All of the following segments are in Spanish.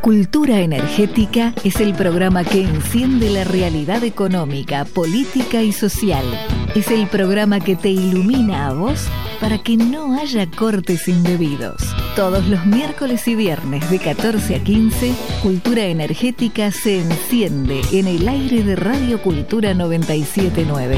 Cultura Energética es el programa que enciende la realidad económica, política y social. Es el programa que te ilumina a vos para que no haya cortes indebidos. Todos los miércoles y viernes de 14 a 15, Cultura Energética se enciende en el aire de Radio Cultura 97.9.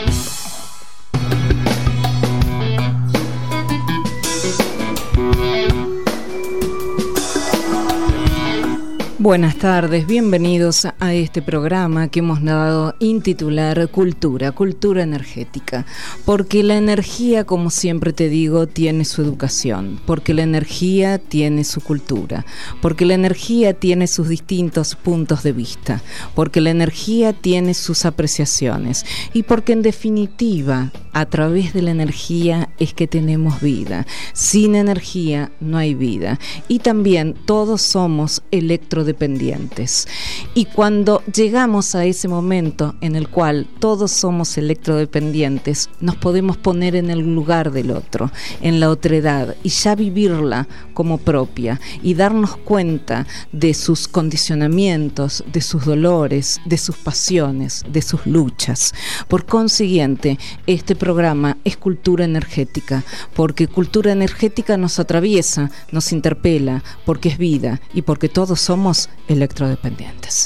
Buenas tardes, bienvenidos a este programa que hemos dado intitular Cultura Energética, porque la energía, como siempre te digo, tiene su educación, porque la energía tiene su cultura, porque la energía tiene sus distintos puntos de vista, porque la energía tiene sus apreciaciones y porque en definitiva, a través de la energía es que tenemos vida. Sin energía no hay vida y también todos somos electrodependientes. Y cuando llegamos a ese momento en el cual todos somos electrodependientes, nos podemos poner en el lugar del otro, en la otredad, y ya vivirla como propia y darnos cuenta de sus condicionamientos, de sus dolores, de sus pasiones, de sus luchas. Por consiguiente, este programa es Cultura Energética, porque Cultura Energética nos atraviesa, nos interpela, porque es vida y porque todos somos electrodependientes.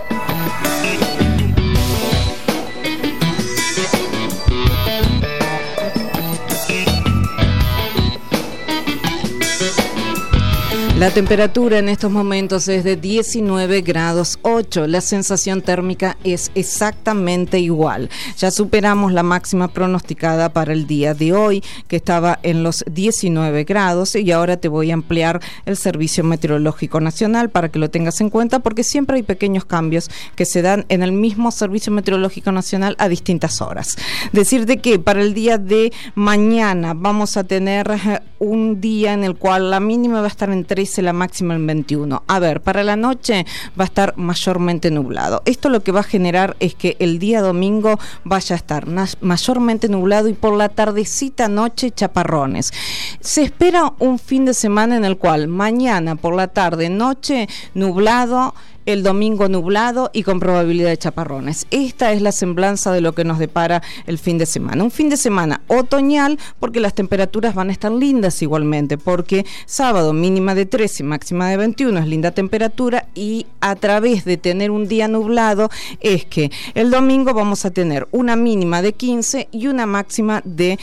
La temperatura en estos momentos es de 19 grados 8. La sensación térmica es exactamente igual. Ya superamos la máxima pronosticada para el día de hoy, que estaba en los 19 grados, y ahora te voy a ampliar el Servicio Meteorológico Nacional para que lo tengas en cuenta, porque siempre hay pequeños cambios que se dan en el mismo Servicio Meteorológico Nacional a distintas horas. Decirte que para el día de mañana vamos a tener un día en el cual la mínima va a estar en 13, la máxima en 21. A ver, para la noche va a estar mayormente nublado. Esto lo que va a generar es que el día domingo vaya a estar mayormente nublado y por la tardecita noche chaparrones. Se espera un fin de semana en el cual mañana por la tarde, noche nublado, el domingo nublado y con probabilidad de chaparrones. Esta es la semblanza de lo que nos depara el fin de semana. Un fin de semana otoñal, porque las temperaturas van a estar lindas igualmente, porque sábado mínima de 13, máxima de 21, es linda temperatura, y a través de tener un día nublado es que el domingo vamos a tener una mínima de 15 y una máxima de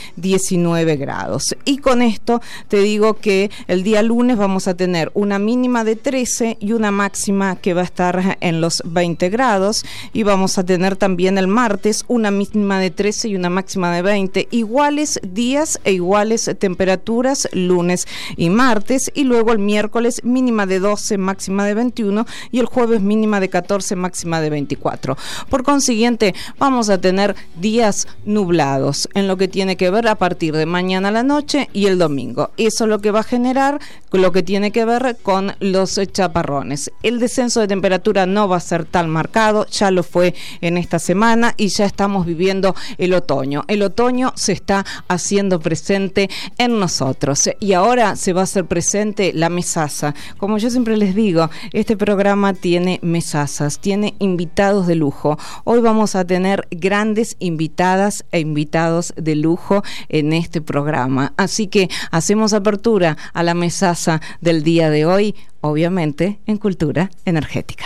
19 grados. Y con esto te digo que el día lunes vamos a tener una mínima de 13 y una máxima que va a estar en los 20 grados, y vamos a tener también el martes una mínima de 13 y una máxima de 20, iguales días e iguales temperaturas lunes y martes, y luego el miércoles mínima de 12, máxima de 21, y el jueves mínima de 14, máxima de 24. Por consiguiente, vamos a tener días nublados en lo que tiene que ver a partir de mañana a la noche y el domingo. Eso es lo que va a generar lo que tiene que ver con los chaparrones. El descenso de temperatura no va a ser tan marcado, ya lo fue en esta semana y ya estamos viviendo el otoño. El otoño se está haciendo presente en nosotros y ahora se va a hacer presente la mesaza. Como yo siempre les digo, este programa tiene mesazas, tiene invitados de lujo. Hoy vamos a tener grandes invitadas e invitados de lujo en este programa. Así que hacemos apertura a la mesaza del día de hoy, obviamente en Cultura Energética.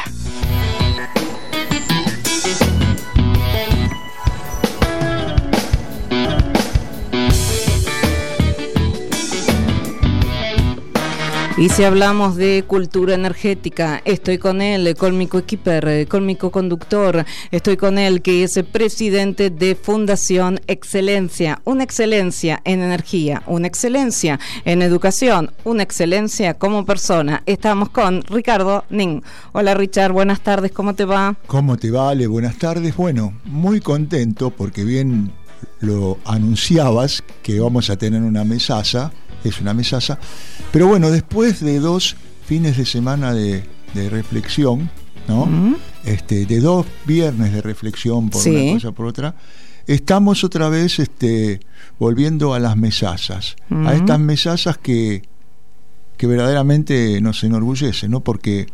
Y si hablamos de cultura energética, estoy con él, con mi coequiper, con mi coconductor, estoy con él, que es el presidente de Fundación Excelencia. Una excelencia en energía, una excelencia en educación, una excelencia como persona. Estamos con Ricardo Nin. Hola Richard, buenas tardes, ¿cómo te va? ¿Cómo te va, Ale? Buenas tardes. Bueno, muy contento porque bien lo anunciabas que vamos a tener una mesaza. Es una mesaza, pero bueno, después de 2 fines de semana de reflexión, ¿no? De 2 viernes de reflexión por una cosa por otra, estamos otra vez volviendo a las mesazas, a estas mesazas que verdaderamente nos enorgullecen, ¿no? Porque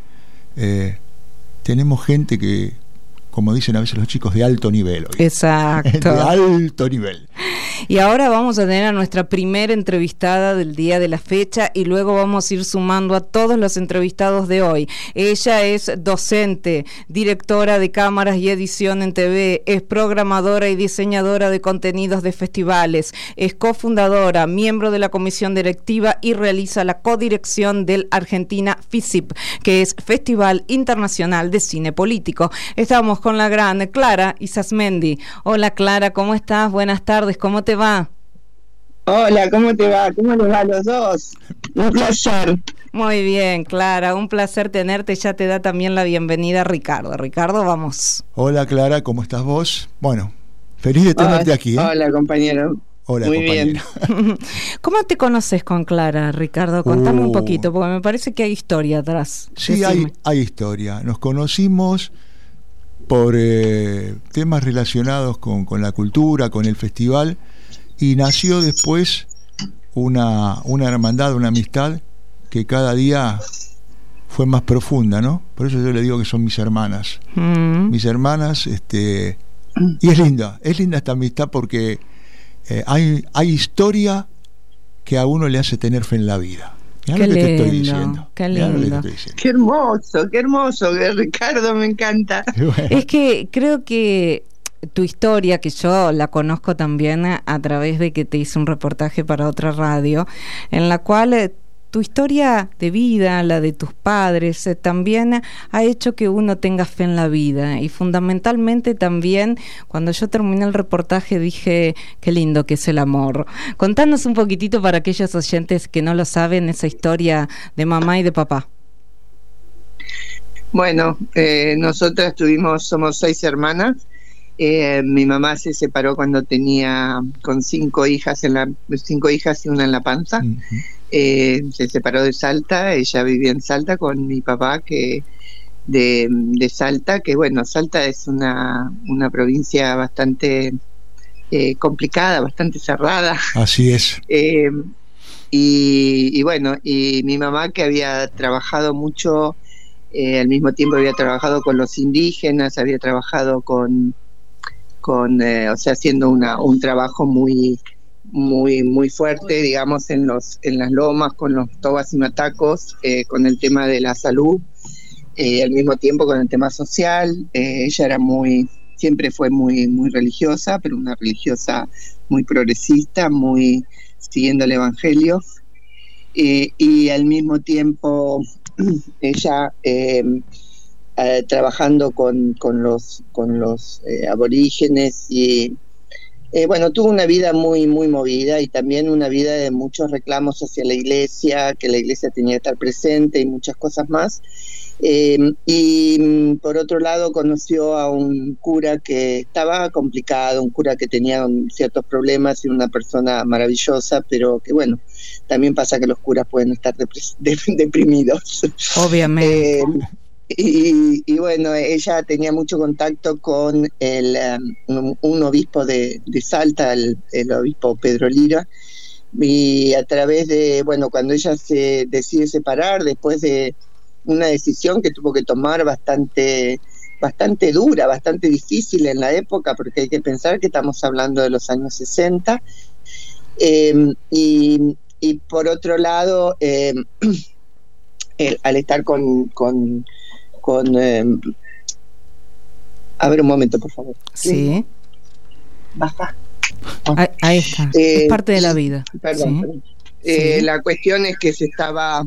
tenemos gente que, como dicen a veces los chicos, de alto nivel hoy. Exacto. De alto nivel. Y ahora vamos a tener a nuestra primera entrevistada del día de la fecha y luego vamos a ir sumando a todos los entrevistados de hoy. Ella es docente, directora de cámaras y edición en TV, es programadora y diseñadora de contenidos de festivales, es cofundadora, miembro de la comisión directiva y realiza la codirección del Argentina FICIP, que es Festival Internacional de Cine Político. Estamos con la gran Clara Isasmendi. Hola Clara, ¿cómo estás? Buenas tardes, ¿cómo te va? Hola, ¿cómo te va? ¿Cómo les va a los dos? Un placer. Muy bien, Clara, un placer tenerte. Ya te da también la bienvenida Ricardo. Ricardo, vamos. Hola Clara, ¿cómo estás vos? Bueno, feliz de tenerte aquí. Hola, compañero. Hola, muy compañera. bien. ¿Cómo te conoces con Clara, Ricardo? Contame un poquito, porque me parece que hay historia atrás. Sí, hay historia. Nos conocimos por temas relacionados con la cultura, con el festival, y nació después una hermandad, una amistad que cada día fue más profunda, ¿no? Por eso yo le digo que son mis hermanas. Mis hermanas, y es linda esta amistad porque hay historia que a uno le hace tener fe en la vida. Qué lindo, te estoy diciendo. Qué lindo. Qué hermoso, Ricardo, me encanta. Bueno. Es que creo que tu historia, que yo la conozco también a través de que te hice un reportaje para otra radio, en la cual tu historia de vida, la de tus padres, también ha hecho que uno tenga fe en la vida. Y fundamentalmente también, cuando yo terminé el reportaje, dije, qué lindo que es el amor. Contanos un poquitito para aquellos oyentes que no lo saben, esa historia de mamá y de papá. Bueno, nosotras somos 6 hermanas. Mi mamá se separó cuando tenía con 5 hijas y una en la panza. Uh-huh. Se separó de Salta, ella vivía en Salta con mi papá que de Salta, que bueno, Salta es una provincia bastante complicada, bastante cerrada. Así es. Y bueno, y mi mamá, que había trabajado mucho, al mismo tiempo había trabajado con los indígenas, había trabajado o sea, haciendo un trabajo muy fuerte, digamos, en las lomas, con los tobas y matacos, con el tema de la salud, al mismo tiempo con el tema social. Ella era siempre fue muy religiosa, pero una religiosa muy progresista, muy siguiendo el evangelio, y al mismo tiempo ella trabajando con los aborígenes y bueno, tuvo una vida muy movida y también una vida de muchos reclamos hacia la iglesia, que la iglesia tenía que estar presente y muchas cosas más. Y por otro lado conoció a un cura que estaba complicado, un cura que tenía ciertos problemas y una persona maravillosa, pero que bueno, también pasa que los curas pueden estar deprimidos. Obviamente. Y bueno, ella tenía mucho contacto con un obispo de Salta, el obispo Pedro Lira, y a través de, bueno, cuando ella se decide separar, después de una decisión que tuvo que tomar bastante dura, bastante difícil en la época, porque hay que pensar que estamos hablando de los años 60, y por otro lado, al estar con a ver, un momento, por favor. Sí. Baja. Ahí está. Es parte de la vida. Perdón. ¿Sí? Sí. La cuestión es que se estaba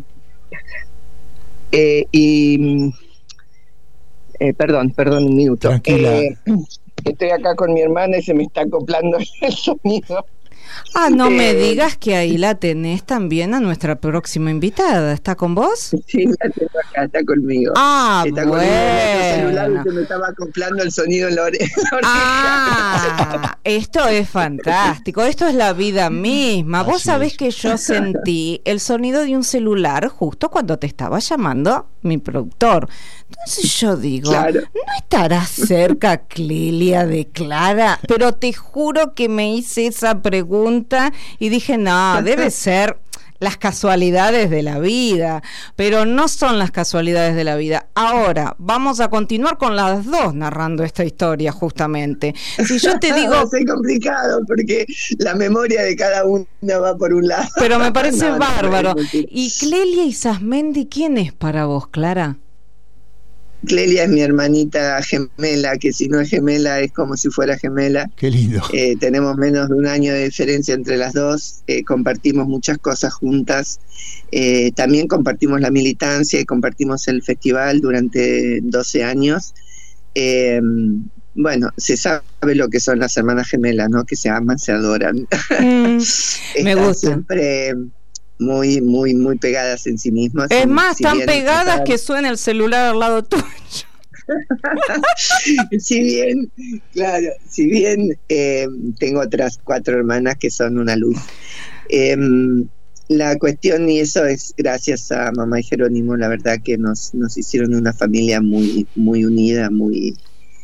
perdón un minuto. Tranquila. Estoy acá con mi hermana y se me está acoplando el sonido. Ah, no me digas que ahí la tenés también a nuestra próxima invitada. ¿Está con vos? Sí, la tengo acá, está conmigo. Ah, está bueno. Conmigo en el celular y se me estaba acoplando el sonido en la oreja. Ah, esto es fantástico. Esto es la vida misma. Así Vos sabés es. que yo sentí el sonido de un celular justo cuando te estaba llamando mi productor. Entonces yo digo, Claro. ¿no estará cerca Clelia de Clara? Pero te juro que me hice esa pregunta y dije, no, debe ser las casualidades de la vida, pero no son las casualidades de la vida. Ahora, vamos a continuar con las dos narrando esta historia, justamente. Si yo te digo... Es complicado, porque la memoria de cada una va por un lado. Pero me parece bárbaro. ¿Y Clelia Isasmendi quién es para vos, Clara? Clelia es mi hermanita gemela, que si no es gemela es como si fuera gemela. Qué lindo. Tenemos menos de un año de diferencia entre las dos, compartimos muchas cosas juntas, también compartimos la militancia y compartimos el festival durante 12 años. Bueno, se sabe lo que son las hermanas gemelas, ¿no? Que se aman, se adoran. Me gusta. Siempre muy, muy, muy pegadas en sí mismas. Es más, tan pegadas que suena el celular al lado tuyo. si bien tengo otras 4 hermanas que son una luz. La cuestión, y eso es gracias a mamá y Jerónimo, la verdad que nos hicieron una familia muy, muy unida, muy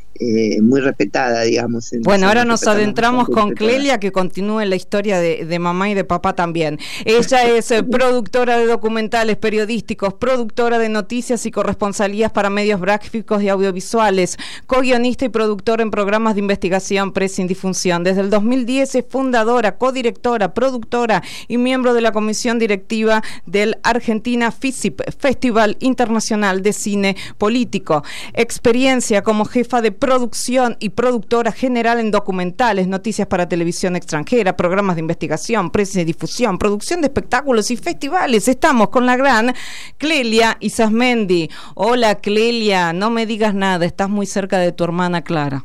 respetada, digamos. Bueno, ahora nos adentramos con Clelia, que continúe la historia de mamá y de papá también. Ella es productora de documentales periodísticos, productora de noticias y corresponsalías para medios gráficos y audiovisuales, co-guionista y productora en programas de investigación, prensa y difusión. Desde el 2010 es fundadora, codirectora, productora y miembro de la comisión directiva del Argentina FICIP, Festival Internacional de Cine Político. Experiencia como jefa de producción y productora general en documentales, noticias para televisión extranjera, programas de investigación, prensa y difusión, producción de espectáculos y festivales. Estamos con la gran Clelia Isasmendi. Hola, Clelia, no me digas nada, estás muy cerca de tu hermana Clara.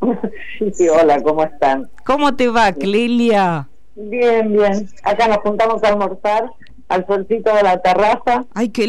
Sí, hola, ¿cómo están? ¿Cómo te va, Clelia? Bien, bien. Acá nos juntamos a almorzar al solcito de la terraza. ¡Ay, qué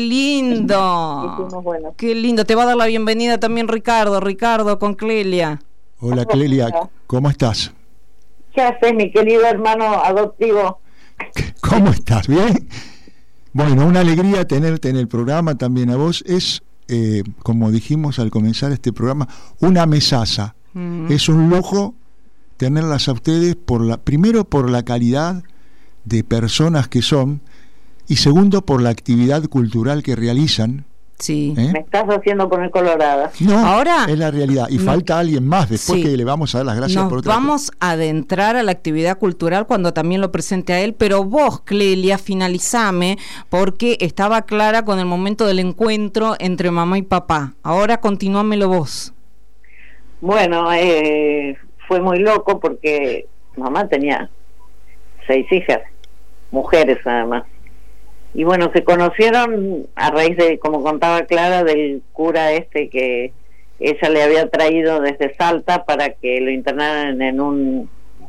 lindo! Bueno. ¡Qué lindo! Te va a dar la bienvenida también Ricardo con Clelia. Hola, Clelia, ¿cómo estás? ¿Qué haces, mi querido hermano adoptivo? ¿Cómo estás? ¿Bien? Bueno, una alegría tenerte en el programa también a vos. Es, como dijimos al comenzar este programa, una mesaza. Es un lujo tenerlas a ustedes, primero por la calidad de personas que son, y segundo por la actividad cultural que realizan. Sí. Me estás haciendo poner colorada. No, ahora es la realidad. Y falta alguien más después, que le vamos a dar las gracias por otra. Vamos a adentrar a la actividad cultural cuando también lo presente a él, pero vos, Clelia, finalizame, porque estaba clara con el momento del encuentro entre mamá y papá. Ahora continuámelo vos. Bueno, fue muy loco porque mamá tenía 6 hijas, mujeres además. Y bueno, se conocieron a raíz de, como contaba Clara, del cura que ella le había traído desde Salta para que lo internaran en un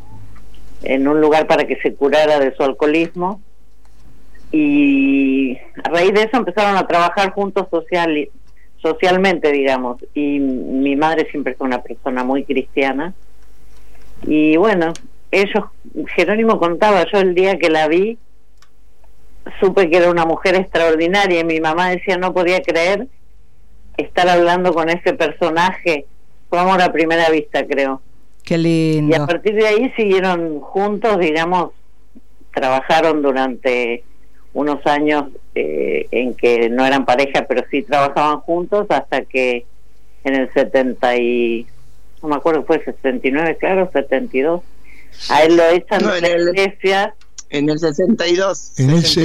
lugar para que se curara de su alcoholismo. Y a raíz de eso empezaron a trabajar juntos socialmente, digamos. Y mi madre siempre fue una persona muy cristiana. Y bueno, Jerónimo contaba, yo el día que la vi, supe que era una mujer extraordinaria, y mi mamá decía, no podía creer estar hablando con ese personaje. Fue amor a primera vista, creo. Qué lindo. Y a partir de ahí siguieron juntos, digamos, trabajaron durante unos años en que no eran pareja, pero sí trabajaban juntos, hasta que en el 70 y... no me acuerdo, fue 69, claro, 72. A él lo echan de la iglesia... En el 62. En el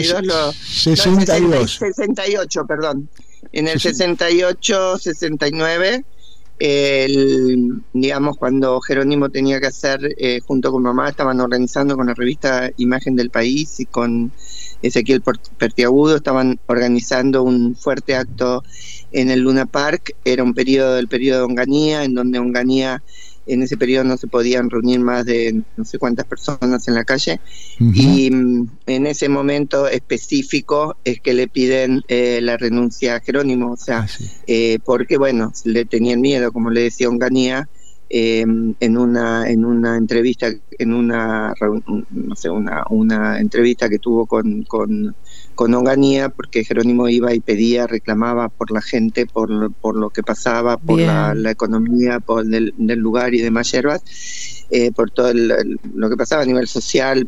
68, perdón. En el 68, 69, digamos, cuando Jerónimo tenía que hacer, junto con mamá, estaban organizando con la revista Imagen del País y con Ezequiel Pertiagudo, estaban organizando un fuerte acto en el Luna Park. Era el periodo de Onganía, en donde Onganía, en ese periodo no se podían reunir más de no sé cuántas personas en la calle. Y en ese momento específico es que le piden la renuncia a Jerónimo, o sea, porque bueno, le tenían miedo, como le decía Onganía, en una entrevista, una entrevista que tuvo con Onganía, porque Jerónimo iba y pedía, reclamaba por la gente, por lo que pasaba, por la economía, del lugar y demás yerbas, por todo lo que pasaba a nivel social,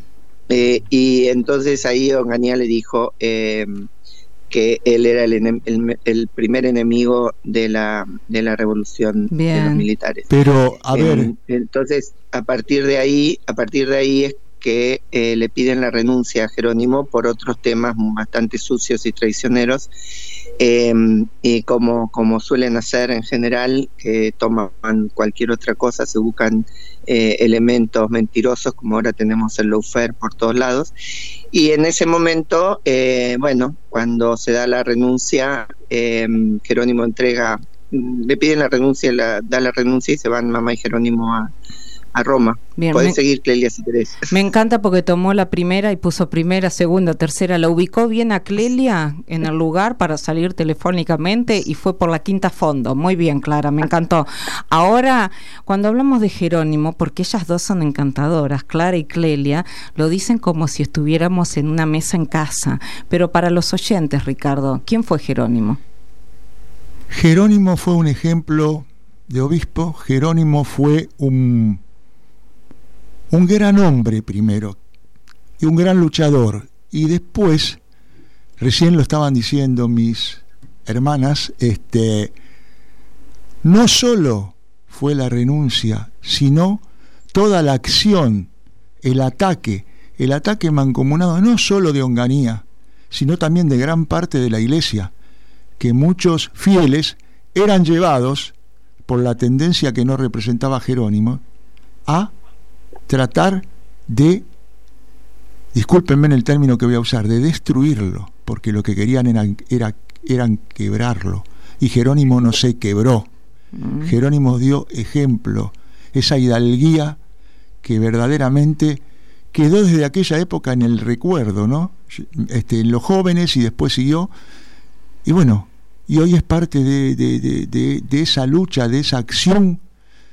y entonces ahí Onganía le dijo que él era el primer enemigo de la revolución de los militares. Pero, a ver... Entonces, a partir de ahí es que le piden la renuncia a Jerónimo por otros temas bastante sucios y traicioneros, y como suelen hacer en general, toman cualquier otra cosa, se buscan elementos mentirosos, como ahora tenemos el lawfare por todos lados, y en ese momento, cuando se da la renuncia, Jerónimo le piden la renuncia, da la renuncia y se van mamá y Jerónimo a Roma. Bien, podés seguir, Clelia, si querés. Me encanta porque tomó la primera y puso primera, segunda, tercera, la ubicó bien a Clelia en el lugar para salir telefónicamente y fue por la quinta fondo. Muy bien, Clara, me encantó. Ahora, cuando hablamos de Jerónimo, porque ellas dos son encantadoras, Clara y Clelia, lo dicen como si estuviéramos en una mesa en casa, pero para los oyentes, Ricardo, ¿quién fue Jerónimo? Jerónimo fue un ejemplo de obispo. Jerónimo fue un gran hombre primero, y un gran luchador, y después, recién lo estaban diciendo mis hermanas, no solo fue la renuncia, sino toda la acción, el ataque mancomunado, no solo de Onganía, sino también de gran parte de la Iglesia, que muchos fieles eran llevados por la tendencia que no representaba Jerónimo a tratar de, discúlpenme en el término que voy a usar, de destruirlo, porque lo que querían eran quebrarlo, y Jerónimo no se quebró. Jerónimo dio ejemplo, esa hidalguía que verdaderamente quedó desde aquella época en el recuerdo, ¿no? En los jóvenes, y después siguió, y bueno, y hoy es parte de esa lucha, de esa acción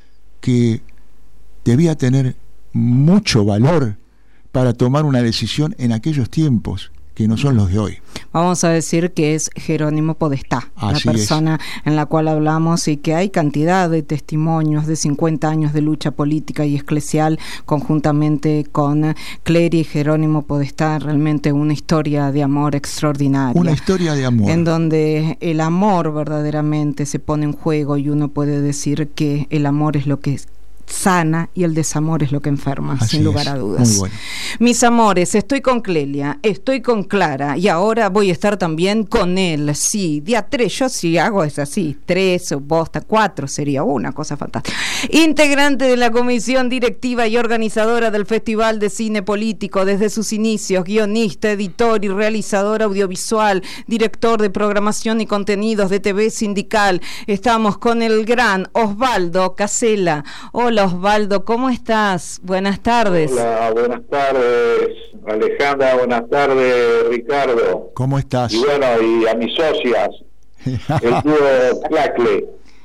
que debía tener mucho valor para tomar una decisión en aquellos tiempos que no son los de hoy. Vamos a decir que es Jerónimo Podestá, la persona en la cual hablamos, y que hay cantidad de testimonios de 50 años de lucha política y eclesial conjuntamente con Clelia y Jerónimo Podestá. Realmente una historia de amor extraordinaria. Una historia de amor. En donde el amor verdaderamente se pone en juego, y uno puede decir que el amor es lo que sana y el desamor es lo que enferma, así sin lugar a dudas. Muy bueno. Mis amores, estoy con Clelia, estoy con Clara, y ahora voy a estar también con él. Sí, día 3, yo si hago es así, 3 o bosta, 4 sería una cosa fantástica. Integrante de la comisión directiva y organizadora del Festival de Cine Político desde sus inicios, guionista, editor y realizador audiovisual, director de programación y contenidos de TV Sindical. Estamos con el gran Osvaldo Casella. Hola Osvaldo, ¿cómo estás? Buenas tardes. Hola, buenas tardes Alejandra, buenas tardes Ricardo. ¿Cómo estás? Y bueno, y a mis socias, el dúo Clacle.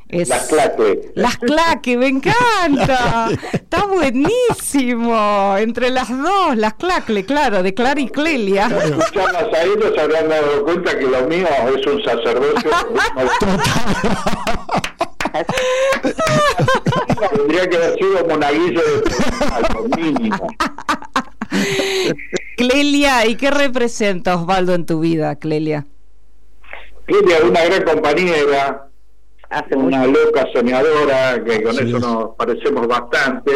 Las Claque, me encanta. Está buenísimo. Entre las dos, las Clacle, claro, de Clara y Clelia. Escuchamos a ellos, se habrán dado cuenta que lo mío es un sacerdocio. Tendría que haber sido monaguillo de mínimo. Clelia, ¿y qué representa Osvaldo en tu vida, Clelia? Clelia es una gran compañera, una loca soñadora, que con eso nos parecemos bastante,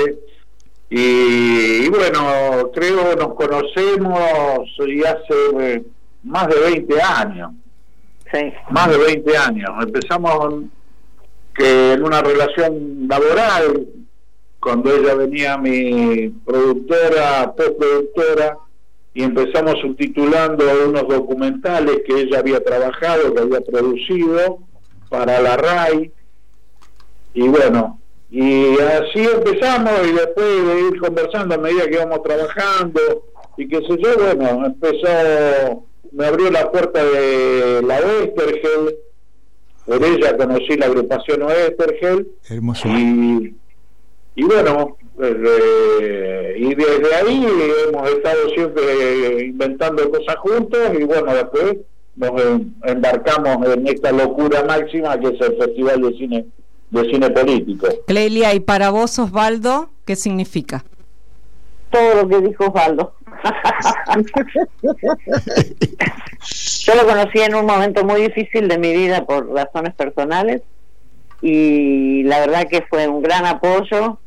y bueno, creo nos conocemos y hace más de 20 años. Sí. Más de 20 años. Empezamos que en una relación laboral, cuando ella venía mi productora, postproductora, y empezamos subtitulando unos documentales que ella había trabajado, que había producido para la RAI, y bueno, y así empezamos, y después de ir conversando a medida que íbamos trabajando, y qué sé yo, bueno, me abrió la puerta de la Oestergel. Por ella conocí la agrupación Oestergel. Hermoso. Y bueno, y desde ahí hemos estado siempre inventando cosas juntos, y bueno, después nos embarcamos en esta locura máxima que es el Festival de Cine Político. Clelia, y para vos, Osvaldo, ¿qué significa? Todo lo que dijo Osvaldo. Yo lo conocí en un momento muy difícil de mi vida por razones personales y la verdad que fue un gran apoyo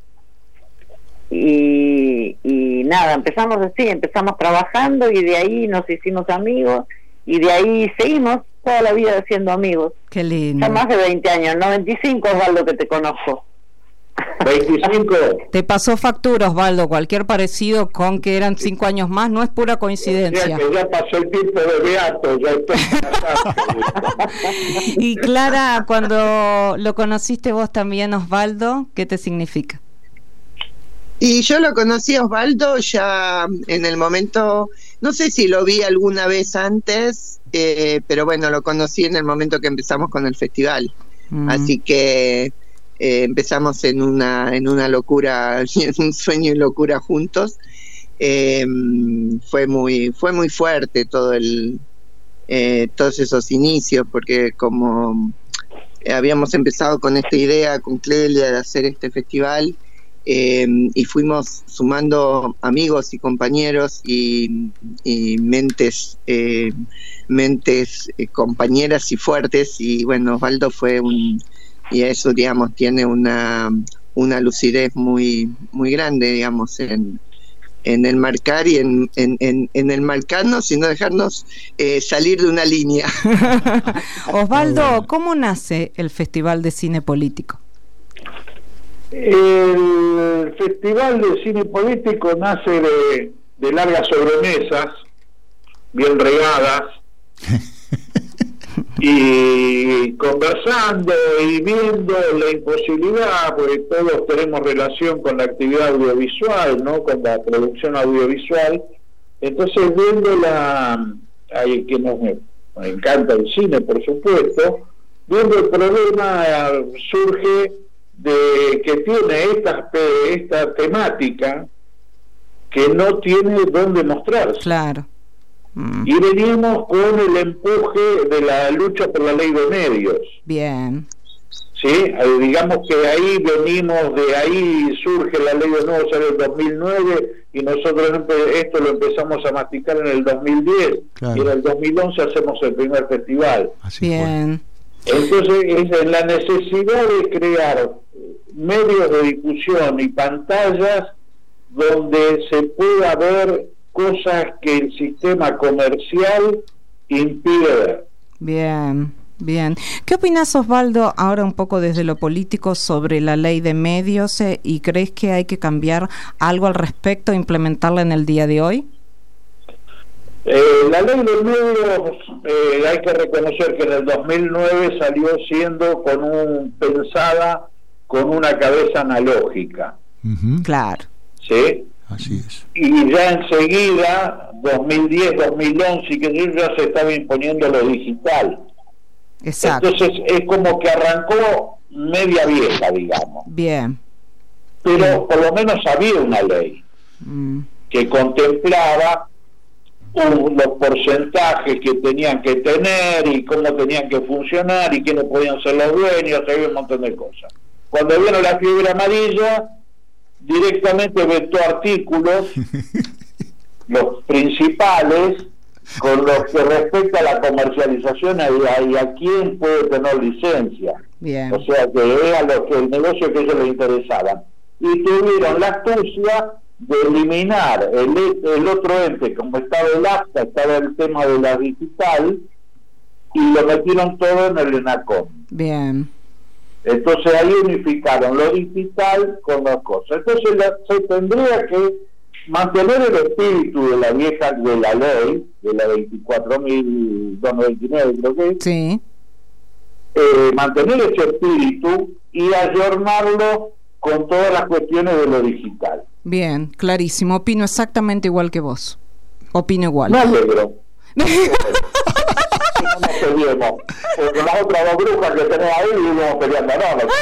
y nada, empezamos trabajando y de ahí nos hicimos amigos y de ahí seguimos toda la vida siendo amigos. Qué lindo. Ya más de 20 años, 95 Osvaldo que te conozco. 25. Te pasó factura, Osvaldo. Cualquier parecido con que eran 5 años más no es pura coincidencia. Que ya pasó el tiempo de beato, ya estoy. Y Clara, cuando lo conociste vos también, Osvaldo, ¿qué te significa? Y yo lo conocí a Osvaldo ya en el momento, no sé si lo vi alguna vez antes, pero bueno, lo conocí en el momento que empezamos con el festival. Así que empezamos en una locura, en un sueño y locura juntos. Fue muy fuerte todos esos inicios, porque como habíamos empezado con esta idea con Clelia de hacer este festival, y fuimos sumando amigos y compañeros y mentes compañeras y fuertes, y bueno, Osvaldo fue y eso, digamos, tiene una lucidez muy grande, digamos, en el marcar y en el marcarnos y no dejarnos salir de una línea. Osvaldo, ¿cómo nace el Festival de Cine Político? El Festival de Cine Político nace de largas sobremesas, bien regadas, y conversando y viendo la imposibilidad, porque todos tenemos relación con la actividad audiovisual, ¿no? Con la producción audiovisual. Entonces, viendo que nos encanta el cine, por supuesto, viendo el problema surge de que tiene esta temática que no tiene dónde mostrarse. Claro. Y venimos con el empuje de la lucha por la ley de medios. Bien. Sí, digamos que de ahí surge la ley de medios en el 2009 y nosotros esto lo empezamos a masticar en el 2010, claro. Y en el 2011 hacemos el primer festival. Así bien. Entonces es la necesidad de crear medios de difusión y pantallas donde se pueda ver cosas que el sistema comercial impide ver. Bien, bien. ¿Qué opinas, Osvaldo, ahora un poco desde lo político sobre la ley de medios y crees que hay que cambiar algo al respecto, implementarla en el día de hoy? La ley de medios, hay que reconocer que en el 2009 salió siendo pensada con una cabeza analógica. Claro. ¿Sí? Así es. Y ya enseguida, 2010, 2011, que ya se estaba imponiendo lo digital. Exacto. Entonces es como que arrancó media vieja, digamos. Bien. Pero por lo menos había una ley que contemplaba los porcentajes que tenían que tener y cómo tenían que funcionar y quiénes podían ser los dueños, había un montón de cosas. Cuando vino la fiebre amarilla, directamente vetó artículos, los principales, con los que respecta a la comercialización y a quién puede tener licencia. Bien. O sea, que era el negocio que a ellos les interesaba. Y tuvieron la astucia de eliminar el otro ente, como estaba el AFTA, estaba el tema de la digital, y lo metieron todo en el ENACOM. Bien. Entonces ahí unificaron lo digital con las cosas. Entonces se tendría que mantener el espíritu de la vieja, de la ley, de la 24.229 creo que es, sí. Mantener ese espíritu y ayornarlo con todas las cuestiones de lo digital. Bien, clarísimo, opino exactamente igual que vos. Opino igual. Me alegro. No nos peleemos, porque las otras dos brujas que tenés ahí vivimos peleando,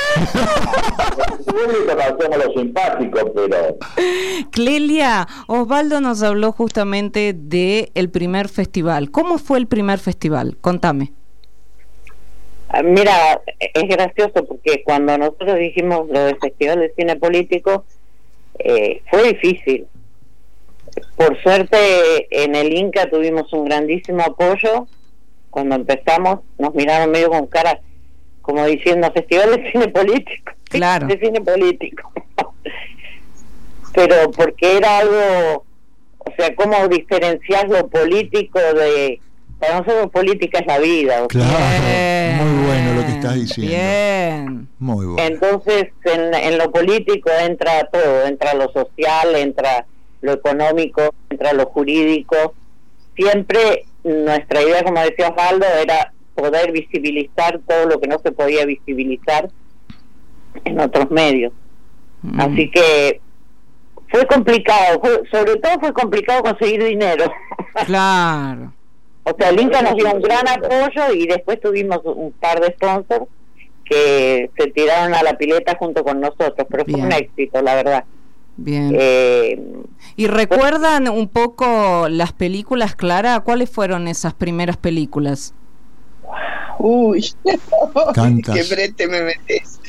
no hacemos los simpáticos, pero... Clelia, Osvaldo nos habló justamente de el primer festival. ¿Cómo fue el primer festival? Contame. Mira, es gracioso porque cuando nosotros dijimos lo del Festival de Cine Político, fue difícil, Por suerte en el Inca tuvimos un grandísimo apoyo. Cuando empezamos nos miraron medio con cara como diciendo festival de cine político. Claro. De cine político. Pero porque era algo, o sea, cómo diferenciar lo político de... Para nosotros política es la vida. Claro, Bien, muy bueno lo que estás diciendo. Bien. Muy bueno. Entonces en lo político entra todo, entra lo social, entra lo económico, entra lo jurídico. Siempre nuestra idea, como decía Osvaldo, era poder visibilizar todo lo que no se podía visibilizar en otros medios. Así que fue complicado, sobre todo fue complicado conseguir dinero. Claro. O sea, el Inca nos dio un gran apoyo y después tuvimos un par de sponsors que se tiraron a la pileta junto con nosotros, pero fue un éxito, la verdad. Bien. ¿Y recuerdan un poco las películas, Clara? ¿Cuáles fueron esas primeras películas? Uy, Tantas. qué brete me metes.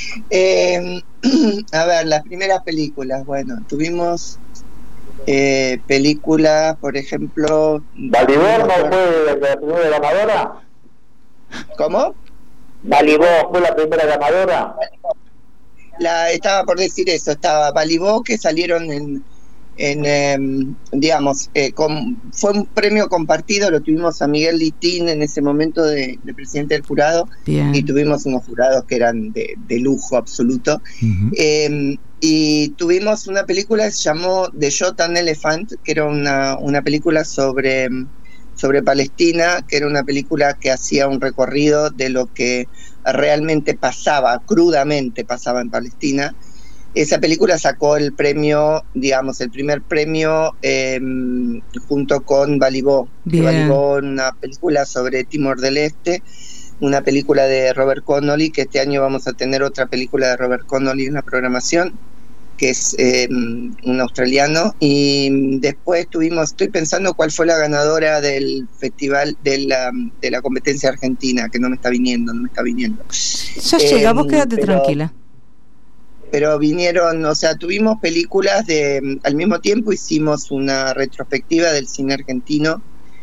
A ver, las primeras películas, bueno, tuvimos películas, por ejemplo... ¿Dalibor no fue la primera ganadora? ¿Cómo? ¿Dalibor fue la primera ganadora? Estaba por decir eso, estaba Balibó, que salieron digamos, fue un premio compartido, lo tuvimos a Miguel Litín en ese momento de presidente del jurado. Bien. Y tuvimos unos jurados que eran de lujo absoluto. Uh-huh. Y tuvimos una película que se llamó The Shot and Elephant, que era una película sobre Palestina, que era una película que hacía un recorrido de lo que realmente crudamente pasaba en Palestina. Esa película sacó el premio, digamos, el primer premio junto con Balibó. Balibó, una película sobre Timor del Este, una película de Robert Connolly, que este año vamos a tener otra película de Robert Connolly en la programación, que es un australiano. Y después estoy pensando cuál fue la ganadora del festival de la competencia argentina, que no me está viniendo. Ya llega, vos quédate tranquila. Pero vinieron, o sea, tuvimos películas al mismo tiempo hicimos una retrospectiva del cine argentino,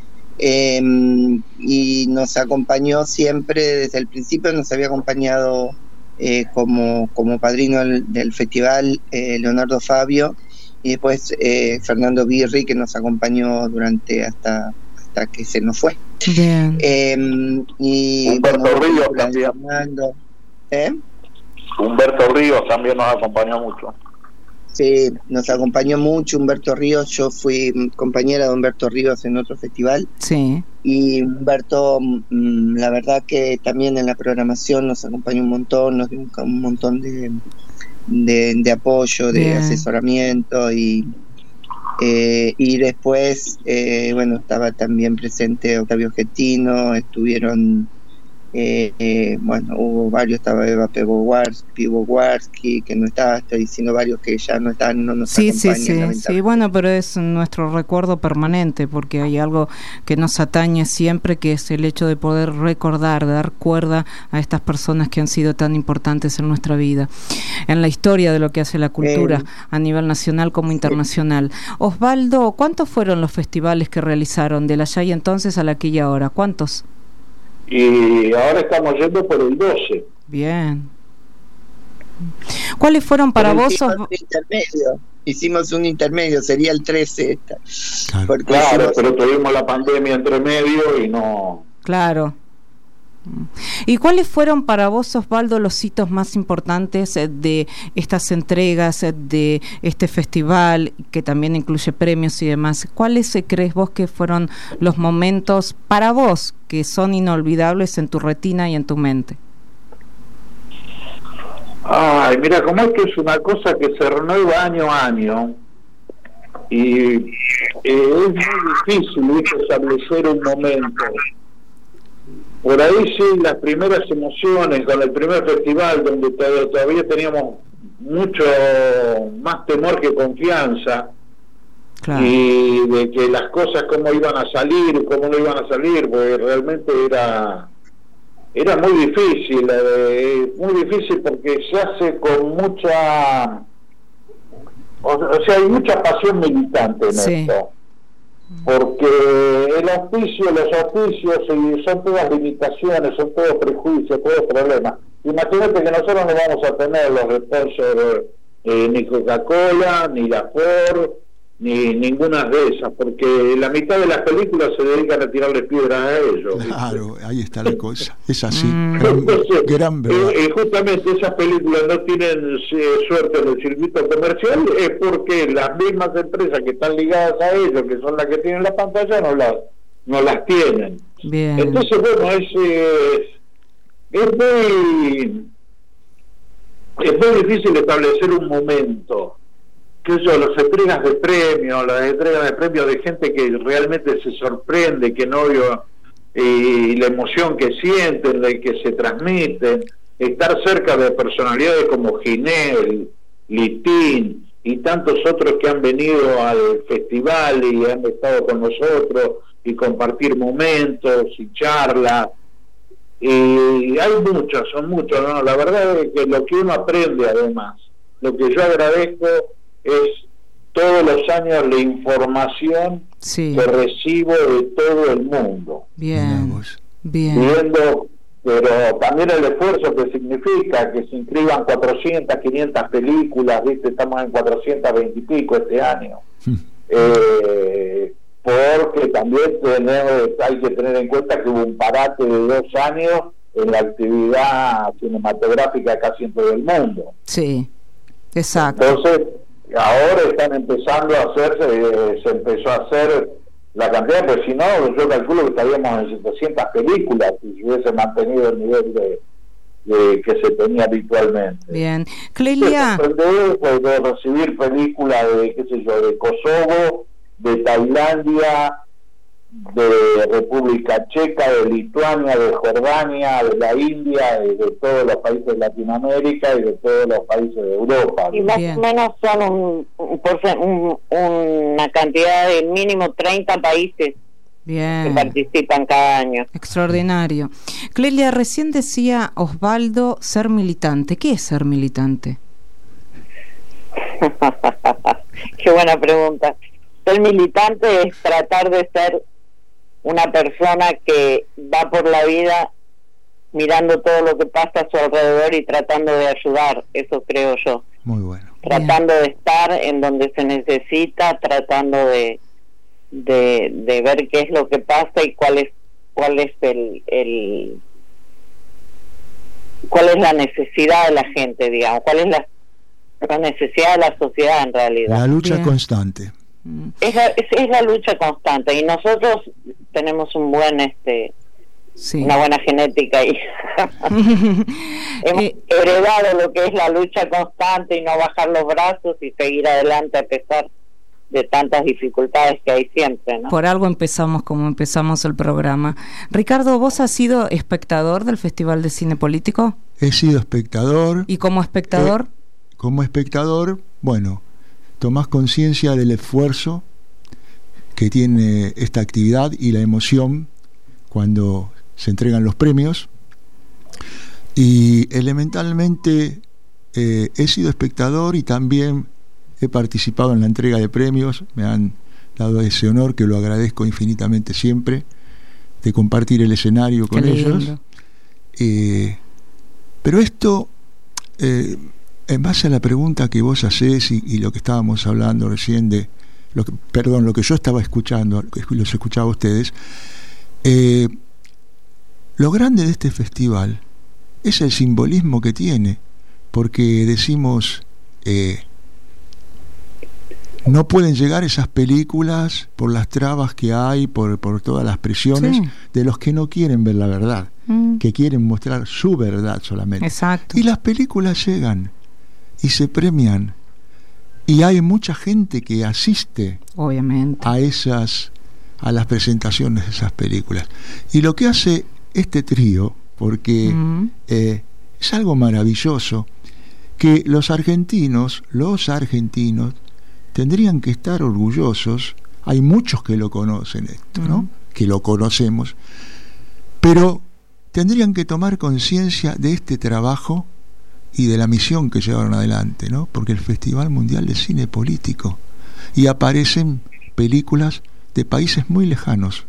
y nos acompañó siempre, desde el principio nos había acompañado como padrino del festival Leonardo Fabio, y después Fernando Birri, que nos acompañó hasta que se nos fue. Bien. Y Humberto Ríos también. Humberto Ríos también nos acompañó mucho. Sí, nos acompañó mucho Humberto Ríos. Yo fui compañera de Humberto Ríos en otro festival. Sí. Y Humberto, la verdad que también en la programación nos acompañó un montón, nos dio un montón de apoyo, de Bien. asesoramiento y después, bueno, estaba también presente Octavio Getino, estuvieron... bueno, hubo varios, estaba Eva Pivowarski, que no estaba, estoy diciendo varios que ya no están, no nos acompañan. Sí, bueno, pero es nuestro recuerdo permanente, porque hay algo que nos atañe siempre, que es el hecho de poder recordar, de dar cuerda a estas personas que han sido tan importantes en nuestra vida, en la historia de lo que hace la cultura a nivel nacional como internacional. Osvaldo, ¿cuántos fueron los festivales que realizaron de la ya y entonces a la aquí y ahora? ¿Cuántos? Y ahora estamos yendo por el 12. Bien. ¿Cuáles fueron para vos? Hicimos un intermedio, sería el 13 esta. Claro, pero tuvimos la pandemia entre medio y no... Claro. ¿Y cuáles fueron para vos, Osvaldo, los hitos más importantes de estas entregas, de este festival, que también incluye premios y demás? ¿Cuáles crees vos que fueron los momentos para vos que son inolvidables en tu retina y en tu mente? Ay, mira, como esto es una cosa que se renueva año a año y es muy difícil establecer un momento. Por ahí sí, las primeras emociones con el primer festival, donde todavía teníamos mucho más temor que confianza. Claro. Y de que las cosas cómo iban a salir, cómo no iban a salir, porque realmente era muy difícil porque se hace con mucha o sea, hay mucha pasión militante en Sí. esto, porque los auspicios son todas limitaciones, son todos prejuicios, todos problemas. Imagínate que nosotros no vamos a tener los sponsors ni Coca-Cola, ni la Ford, ni ninguna de esas, porque la mitad de las películas se dedican a tirarle piedras a ellos. Claro, ahí está la cosa. Es así. Entonces, Gran verdad. justamente esas películas no tienen suerte en el circuito comercial, es porque las mismas empresas que están ligadas a ellos, que son las que tienen la pantalla, no las tienen. Bien. Entonces, bueno, es muy difícil establecer un momento. Que yo, las entregas de premios de gente que realmente se sorprende, que no vio, y la emoción que sienten, de que se transmiten, estar cerca de personalidades como Ginel, Litín y tantos otros que han venido al festival y han estado con nosotros, y compartir momentos y charlas. Y hay son muchos, ¿no? La verdad es que lo que uno aprende, además, lo que yo agradezco es todos los años la información Sí. que recibo de todo el mundo, Bien. Bien. viendo, pero también el esfuerzo que significa que se inscriban 400, 500 películas, ¿viste? Estamos en 420 y pico este año, porque también hay que tener en cuenta que hubo un parate de 2 años en la actividad cinematográfica casi en todo el mundo. Sí. Exacto. Entonces, ahora están empezando a hacerse, se empezó a hacer la cantidad, pero si no, yo calculo que estaríamos en 700 películas si se hubiese mantenido el nivel de que se tenía habitualmente. Bien. Clelia. De recibir películas de, qué sé yo, de Kosovo, de Tailandia, de República Checa, de Lituania, de Jordania, de la India, y de todos los países de Latinoamérica y de todos los países de Europa. Y más Bien. o menos son una cantidad de mínimo 30 países que Bien. participan cada año. Extraordinario. Clelia, recién decía Osvaldo ser militante. ¿Qué es ser militante? Qué buena pregunta. Ser militante es tratar de ser una persona que va por la vida mirando todo lo que pasa a su alrededor y tratando de ayudar. Eso creo yo. Muy bueno. Tratando de estar en donde se necesita, tratando de ver qué es lo que pasa y cuál es la necesidad de la gente, digamos, cuál es la necesidad de la sociedad en realidad. La lucha Bien. constante. Es la lucha constante, y nosotros tenemos un buen Sí. una buena genética y hemos heredado lo que es la lucha constante y no bajar los brazos y seguir adelante a pesar de tantas dificultades que hay siempre, ¿no? Por algo empezamos como empezamos el programa. Ricardo, ¿vos has sido espectador del Festival de Cine Político? He sido espectador. ¿Y como espectador? Como espectador, bueno, tomás conciencia del esfuerzo que tiene esta actividad y la emoción cuando se entregan los premios, y elementalmente he sido espectador y también he participado en la entrega de premios. Me han dado ese honor que lo agradezco infinitamente siempre, de compartir el escenario con ellos. Pero esto, en base a la pregunta que vos hacés y lo que estábamos hablando recién de lo que yo estaba escuchando, los escuchaba a ustedes, lo grande de este festival es el simbolismo que tiene, porque decimos, no pueden llegar esas películas por las trabas que hay, por todas las presiones, sí, de los que no quieren ver la verdad, que quieren mostrar su verdad solamente. Exacto. Y las películas llegan y se premian, y hay mucha gente que asiste, obviamente, a las presentaciones de esas películas. Y lo que hace este trío, porque es algo maravilloso, que los argentinos tendrían que estar orgullosos. Hay muchos que lo conocen esto, ¿no? Que lo conocemos, pero tendrían que tomar conciencia de este trabajo y de la misión que llevaron adelante, ¿no? Porque el Festival Mundial de Cine Político, y aparecen películas de países muy lejanos,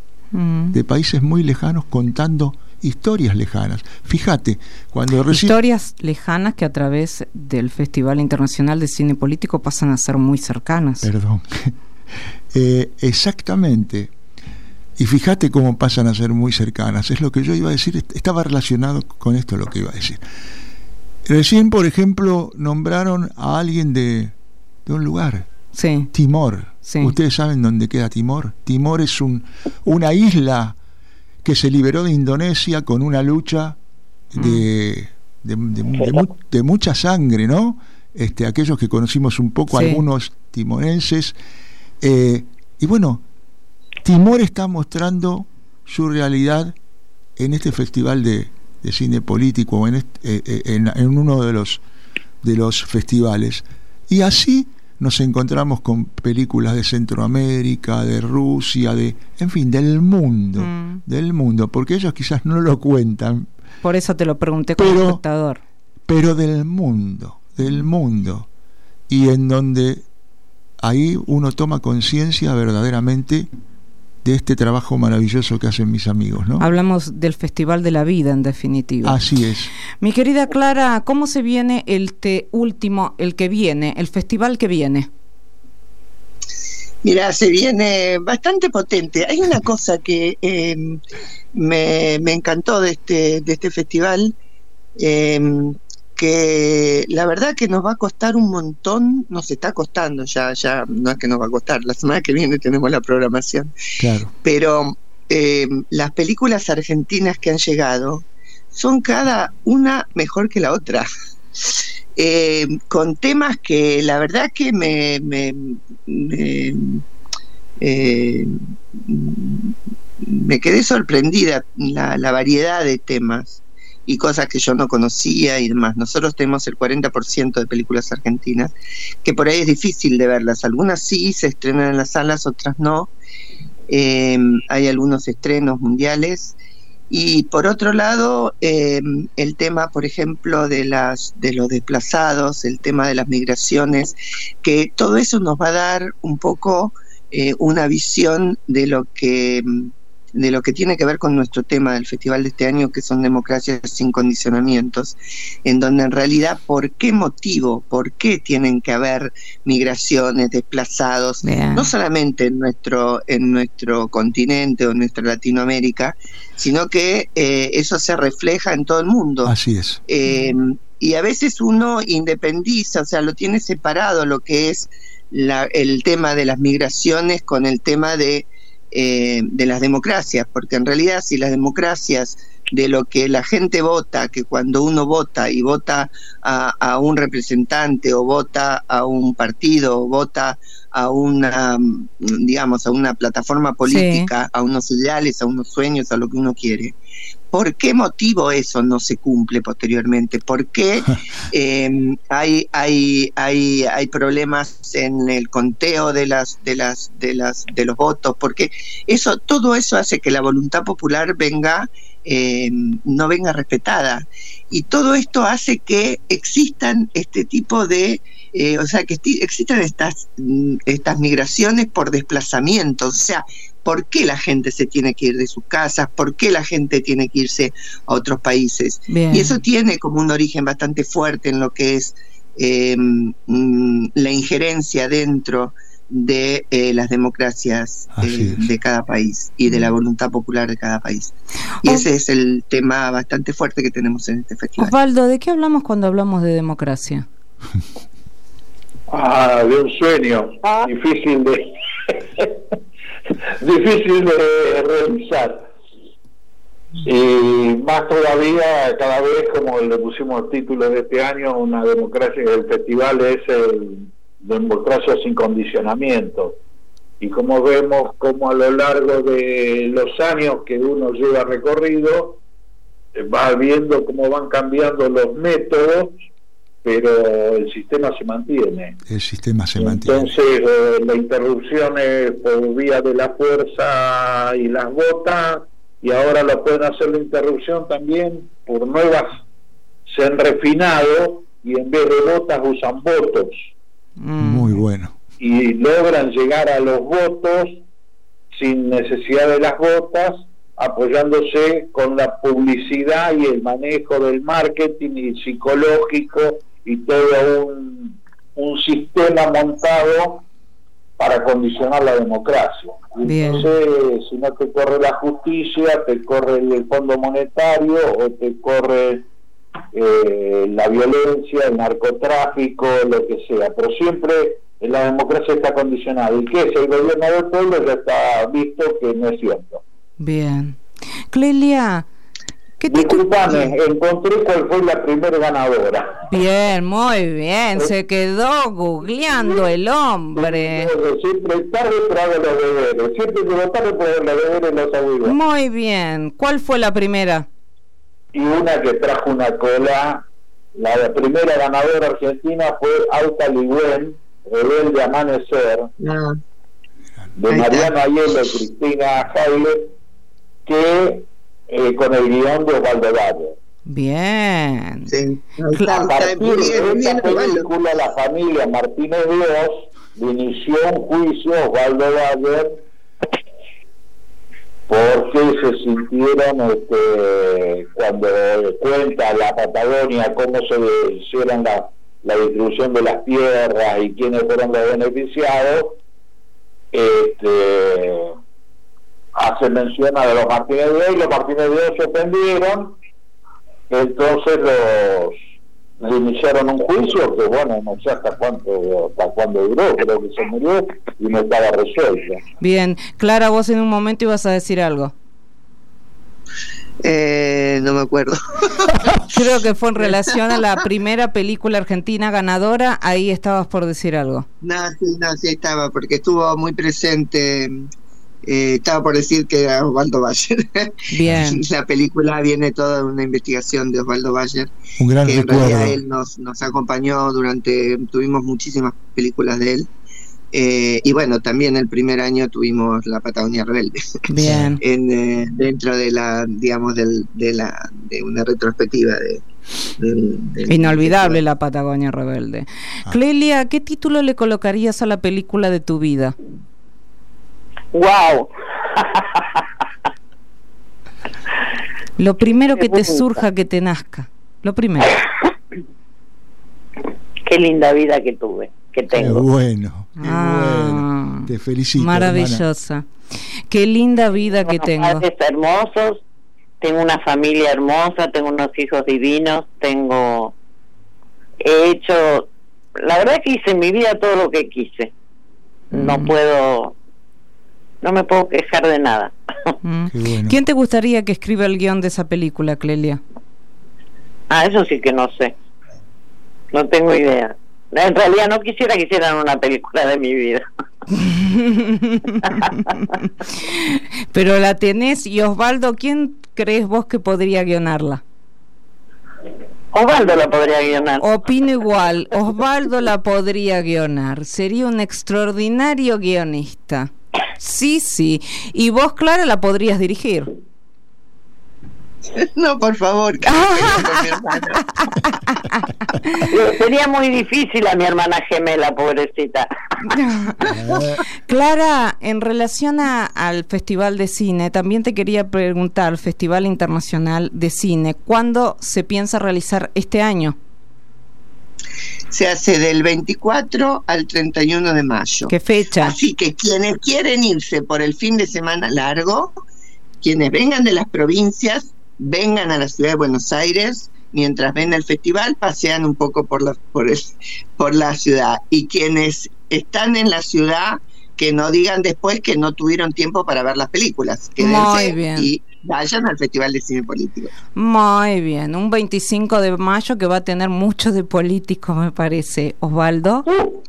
contando historias lejanas. Fíjate, cuando historias lejanas que a través del Festival Internacional de Cine Político pasan a ser muy cercanas. Perdón. Exactamente. Y fíjate cómo pasan a ser muy cercanas. Es lo que yo iba a decir, estaba relacionado con esto lo que iba a decir. Recién, por ejemplo, nombraron a alguien de un lugar. Sí. Timor. Sí. ¿Ustedes saben dónde queda Timor? Timor es una isla que se liberó de Indonesia con una lucha de mucha sangre, ¿no? Aquellos que conocimos un poco, sí, algunos timorenses. Y bueno, Timor está mostrando su realidad en este festival de cine político, en uno de los festivales. Y así nos encontramos con películas de Centroamérica, de Rusia, en fin, del mundo, porque ellos quizás no lo cuentan. Por eso te lo pregunté como espectador. Pero del mundo, y en donde ahí uno toma conciencia verdaderamente de este trabajo maravilloso que hacen mis amigos, ¿no? Hablamos del Festival de la Vida, en definitiva. Así es. Mi querida Clara, ¿cómo se viene el festival que viene? Mira, se viene bastante potente. Hay una cosa que me encantó de este festival, que la verdad que nos va a costar un montón, nos está costando, ya no es que nos va a costar, la semana que viene tenemos la programación. Claro. Pero las películas argentinas que han llegado son cada una mejor que la otra, con temas que la verdad que me quedé sorprendida, la variedad de temas y cosas que yo no conocía y demás. Nosotros tenemos el 40% de películas argentinas, que por ahí es difícil de verlas. Algunas sí se estrenan en las salas, otras no. Hay algunos estrenos mundiales. Y por otro lado, el tema, por ejemplo, de los desplazados, el tema de las migraciones, que todo eso nos va a dar un poco una visión de lo que tiene que ver con nuestro tema del festival de este año, que son democracias sin condicionamientos, en donde en realidad por qué motivo, por qué tienen que haber migraciones, desplazados, no solamente en nuestro continente o en nuestra Latinoamérica, sino que eso se refleja en todo el mundo. Así es. Y a veces uno independiza, o sea, lo tiene separado lo que es el tema de las migraciones con el tema de las democracias, porque en realidad si las democracias de lo que la gente vota, que cuando uno vota y vota a un representante o vota a un partido o vota a una, digamos, a una plataforma política, sí, a unos ideales, a unos sueños, a lo que uno quiere, ¿por qué motivo eso no se cumple posteriormente? ¿Por qué hay problemas en el conteo de los votos? Porque todo eso hace que la voluntad popular no venga respetada, y todo esto hace que existan este tipo de existan estas migraciones por desplazamientos. O sea, ¿por qué la gente se tiene que ir de sus casas? ¿Por qué la gente tiene que irse a otros países? Bien. Y eso tiene como un origen bastante fuerte en lo que es la injerencia dentro de las democracias de cada país y de la voluntad popular de cada país. Y ese es el tema bastante fuerte que tenemos en este festival. Osvaldo, ¿de qué hablamos cuando hablamos de democracia? De un sueño difícil de realizar, y más todavía cada vez, como le pusimos el título de este año, una democracia, el festival es democracia sin condicionamiento, y como vemos como a lo largo de los años que uno lleva recorrido va viendo cómo van cambiando los métodos, pero el sistema se mantiene. Entonces la interrupción es por vía de la fuerza y las botas, y ahora lo pueden hacer la interrupción también por nuevas, se han refinado y en vez de botas usan votos. Muy bueno. Y logran llegar a los votos sin necesidad de las botas, apoyándose con la publicidad y el manejo del marketing y psicológico y todo un sistema montado para condicionar la democracia. Bien. Entonces, si no te corre la justicia, te corre el Fondo Monetario o te corre la violencia, el narcotráfico, lo que sea, pero siempre la democracia está condicionada. ¿Y qué es el gobierno del pueblo? Ya está visto que no es cierto. Bien. Clelia, ¿qué te... Disculpame, encontré cuál fue la primera ganadora. Bien, muy bien, se quedó googleando el hombre. Siempre tarde pero hago los deberes, siempre que tarde pero los deberes los hago. Muy bien, ¿cuál fue la primera? Y una que trajo una cola, la primera ganadora argentina fue Auta Ligüen, Rebelde Amanecer, de Mariano Aiello y Cristina Jaile, que con el guión de Osvaldo Bayer. Bien. Sí. A partir de esta película, la familia Martínez Dios inició un juicio a Osvaldo Bayer porque se sintieron, cuando cuenta la Patagonia cómo se hicieron la distribución de las tierras y quiénes fueron los beneficiados, hace mención a los Martínez de Dios, y los Martínez de Dios se ofendieron, entonces les iniciaron un juicio que, bueno, no sé hasta cuándo duró, creo que se murió y no estaba resuelto. Bien, Clara, vos en un momento ibas a decir algo. No me acuerdo. Creo que fue en relación a la primera película argentina ganadora, ahí estabas por decir algo. Sí estaba, porque estuvo muy presente. Estaba por decir que era Osvaldo Bayer. Bien. La película viene toda de una investigación de Osvaldo Bayer. Un gran que recuerdo. En realidad él nos acompañó tuvimos muchísimas películas de él. Y bueno, también el primer año tuvimos La Patagonia Rebelde. Bien. Dentro de la, digamos, de una retrospectiva Inolvidable La Patagonia Rebelde. Clelia, ¿qué título le colocarías a la película de tu vida? ¡Wow! Lo primero que te surja, que te nazca. Lo primero. Qué linda vida que tuve, que tengo. Qué bueno. Te felicito. Maravillosa. Hermana. Qué linda vida que tengo. Tengo padres hermosos, tengo una familia hermosa, tengo unos hijos divinos, he hecho, la verdad que hice en mi vida todo lo que quise. No me puedo quejar de nada. Bueno. ¿Quién te gustaría que escriba el guión de esa película, Clelia? Eso sí que no sé. No tengo idea. En realidad no quisiera que hicieran una película de mi vida. Pero la tenés. Y Osvaldo, ¿quién crees vos que podría guionarla? Osvaldo la podría guionar. Opino igual. Osvaldo la podría guionar. Sería un extraordinario guionista. Sí. Y vos, Clara, la podrías dirigir. No, por favor. Sería muy difícil a mi hermana gemela, pobrecita. Clara, en relación al Festival de Cine, también te quería preguntar, Festival Internacional de Cine, ¿cuándo se piensa realizar este año? Se hace del 24 al 31 de mayo. ¿Qué fecha? Así que quienes quieren irse por el fin de semana largo, quienes vengan de las provincias, vengan a la ciudad de Buenos Aires, mientras ven el festival, pasean un poco por la ciudad. Y quienes están en la ciudad, que no digan después que no tuvieron tiempo para ver las películas. Quédense y vayan al Festival de Cine Político. Muy bien, un 25 de mayo que va a tener mucho de político, me parece. Osvaldo.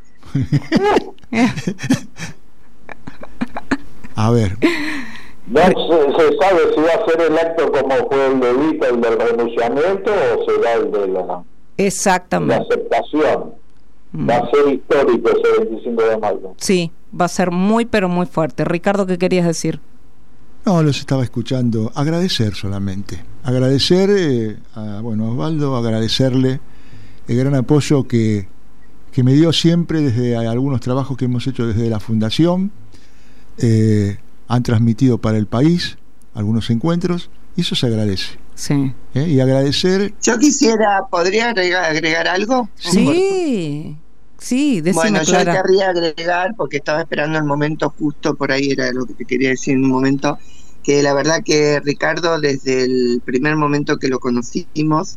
A ver. ¿No se sabe si va a ser el acto como fue el de Vita, el del renunciamiento, o será el de la aceptación? Va a ser histórico ese 25 de mayo. Sí, va a ser muy pero muy fuerte. Ricardo, ¿qué querías decir? No, los estaba escuchando. Agradecer solamente. Agradecer a Osvaldo, agradecerle el gran apoyo que me dio siempre desde algunos trabajos que hemos hecho desde la Fundación. Han transmitido para el país algunos encuentros y eso se agradece. Sí. Y agradecer. Yo podría agregar algo. Sí, decime, bueno, Clara. yo querría agregar, porque estaba esperando el momento justo, por ahí era lo que te quería decir en un momento, que la verdad que Ricardo, desde el primer momento que lo conocimos,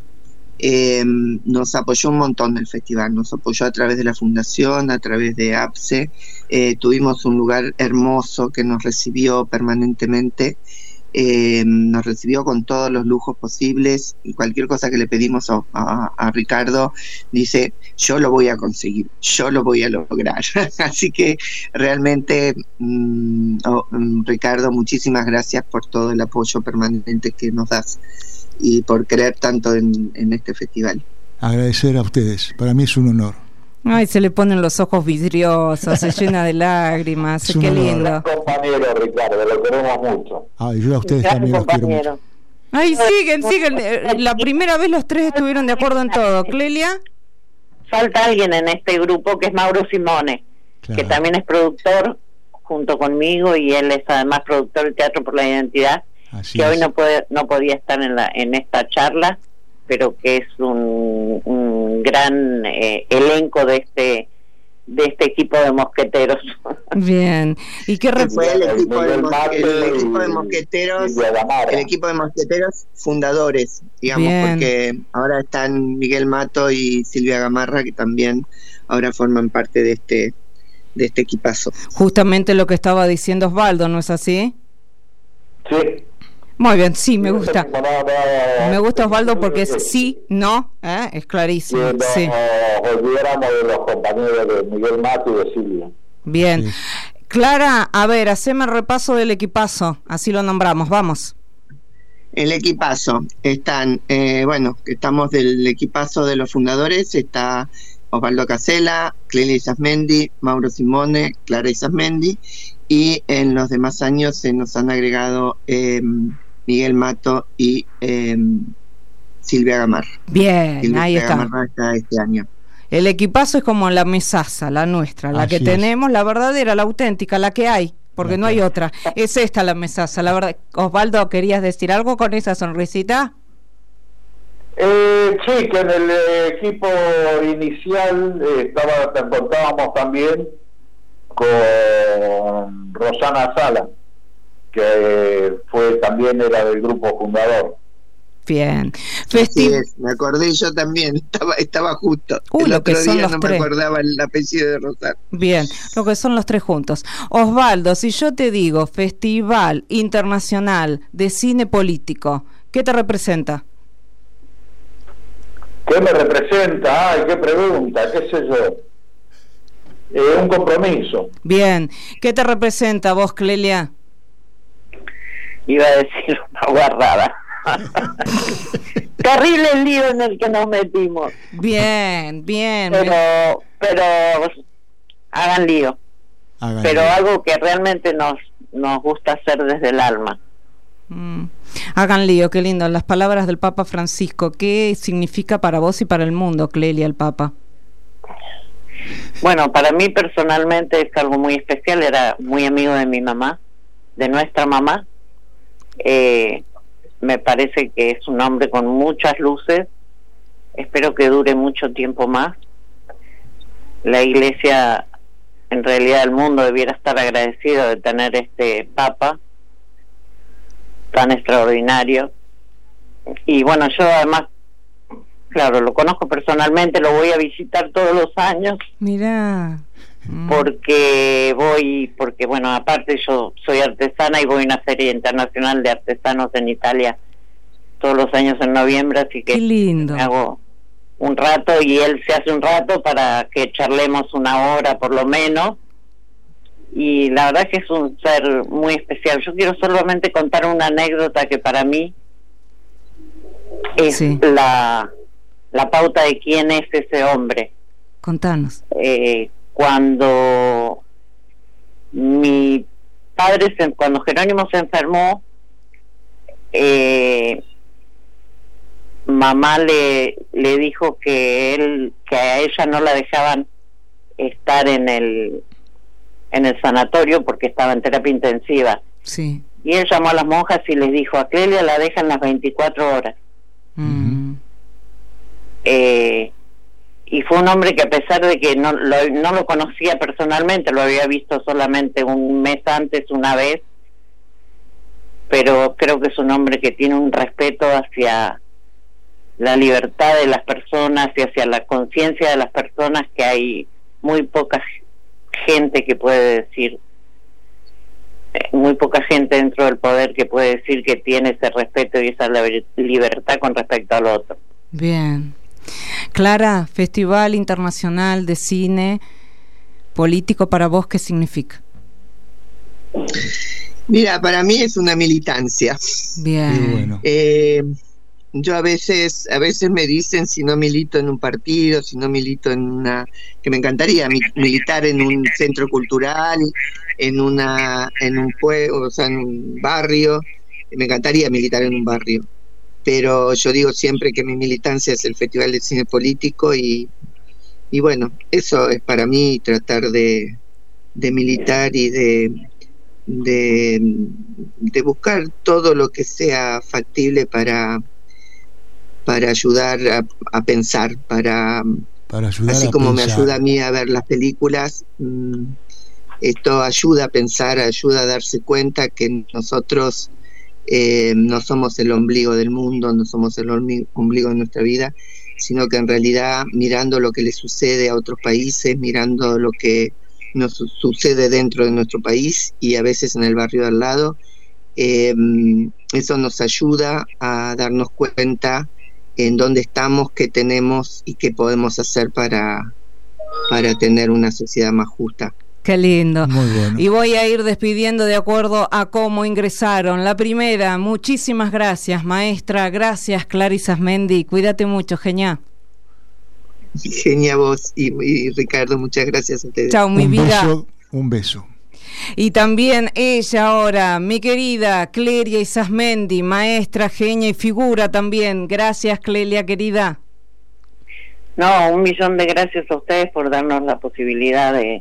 nos apoyó un montón del festival, nos apoyó a través de la fundación, a través de APSE, tuvimos un lugar hermoso que nos recibió permanentemente, nos recibió con todos los lujos posibles, y cualquier cosa que le pedimos a Ricardo, dice, yo lo voy a conseguir, yo lo voy a lograr. Así que realmente, Ricardo, muchísimas gracias por todo el apoyo permanente que nos das y por creer tanto en este festival. Agradecer a ustedes, para mí es un honor. Ay, se le ponen los ojos vidriosos, se llena de lágrimas, qué lindo. Compañero Ricardo, lo queremos mucho. Y yo a ustedes también los quiero mucho. Ay, siguen. La primera vez los tres estuvieron de acuerdo en todo. ¿Clelia? Falta alguien en este grupo que es Mauro Simone, Claro. que también es productor junto conmigo, y él es además productor de Teatro por la Identidad. Así que es. hoy no podía estar en esta charla, pero que es un gran elenco de este equipo de mosqueteros. Bien. ¿Y qué Fue el equipo de mosqueteros, el equipo de mosqueteros fundadores, digamos, Bien. porque ahora están Miguel Mato y Silvia Gamarra, que también ahora forman parte de este equipazo. Justamente lo que estaba diciendo Osvaldo, ¿no es así? Sí. Muy bien, sí, me gusta. Me gusta Osvaldo porque es sí, no, es clarísimo. Sí. Nos olvidáramos de los compañeros de Miguel Mato y de Silvia. Bien. Sí. Clara, a ver, haceme el repaso del equipazo, así lo nombramos, vamos. El equipazo, estamos del equipazo de los fundadores, está Osvaldo Casella, Clelia Isasmendi, Mauro Simone, Clara Isasmendi, y en los demás años se nos han agregado Miguel Mato y Silvia Gamarra. Bien, Silvia ahí está. Gamarra está este año. El equipazo es como la mesaza, la nuestra, la Así que es. tenemos, la verdadera, la auténtica, la que hay, porque La no que hay hay. otra. Es esta la mesaza, la verdad. Osvaldo, ¿querías decir algo con esa sonrisita? Sí, que en el equipo inicial contábamos también con Rosana Sala, que era del grupo fundador. Bien. Así es, me acordé yo también, estaba justo. El lo que otro son día los no tres. me acordaba el apellido de Rosario. Bien, lo que son los tres juntos. Osvaldo, si yo te digo Festival Internacional de Cine Político, ¿qué te representa? ¿Qué me representa? Ay, qué pregunta, qué sé yo. Un compromiso. Bien, ¿qué te representa vos, Clelia? Iba a decir una guarrada. Terrible el lío en el que nos metimos. Bien. Pero hagan lío. Pero algo que realmente nos gusta hacer desde el alma. Hagan lío, qué lindo. Las palabras del Papa Francisco, ¿qué significa para vos y para el mundo, Clelia, el Papa? Bueno, para mí personalmente es algo muy especial. Era muy amigo de mi mamá, de nuestra mamá. Me parece que es un hombre con muchas luces. Espero que dure mucho tiempo más. La Iglesia, en realidad el mundo, debiera estar agradecido de tener este Papa tan extraordinario. Y bueno, yo además, claro, lo conozco personalmente, lo voy a visitar todos los años. Mirá. Porque bueno, aparte yo soy artesana y voy a una feria internacional de artesanos en Italia todos los años en noviembre, así que qué lindo. me hago un rato y él se hace un rato para que charlemos una hora por lo menos, y la verdad que es un ser muy especial. Yo quiero solamente contar una anécdota que para mí es la pauta de quién es ese hombre. Contanos. Cuando mi padre, cuando Jerónimo se enfermó, mamá le dijo que a ella no la dejaban estar en el sanatorio porque estaba en terapia intensiva. Sí. Y él llamó a las monjas y les dijo: a Clelia la dejan las 24 horas. Y fue un hombre que, a pesar de que no lo conocía personalmente, lo había visto solamente un mes antes, una vez, pero creo que es un hombre que tiene un respeto hacia la libertad de las personas y hacia la conciencia de las personas, que hay muy poca gente que puede decir, muy poca gente dentro del poder que puede decir que tiene ese respeto y esa libertad con respecto al otro. Bien. Clara, Festival Internacional de Cine Político, ¿para vos qué significa? Mira, para mí es una militancia. Bien. Bueno. Yo a veces me dicen si no milito en un partido, si no milito en una, que me encantaría militar en un centro cultural, en un pueblo, o sea, en un barrio. Me encantaría militar en un barrio, pero yo digo siempre que mi militancia es el Festival de Cine Político, y bueno, eso es para mí, tratar de militar y de buscar todo lo que sea factible para ayudar a pensar, para ayudar, así como me ayuda a mí a ver las películas. Esto ayuda a pensar, ayuda a darse cuenta que nosotros no somos el ombligo del mundo, no somos el ombligo de nuestra vida, sino que en realidad, mirando lo que le sucede a otros países, mirando lo que nos sucede dentro de nuestro país y a veces en el barrio de al lado, eso nos ayuda a darnos cuenta en dónde estamos, qué tenemos y qué podemos hacer para tener una sociedad más justa. Qué lindo. Muy bueno. Y voy a ir despidiendo de acuerdo a cómo ingresaron. La primera, muchísimas gracias, maestra. Gracias, Clara Isasmendi. Cuídate mucho, genia. Genia vos y Ricardo, muchas gracias a ustedes. Chao, mi vida. Un beso. Y también ella ahora, mi querida Clelia Isasmendi, maestra, genia y figura también. Gracias, Clelia, querida. No, 1.000.000 de gracias a ustedes por darnos la posibilidad de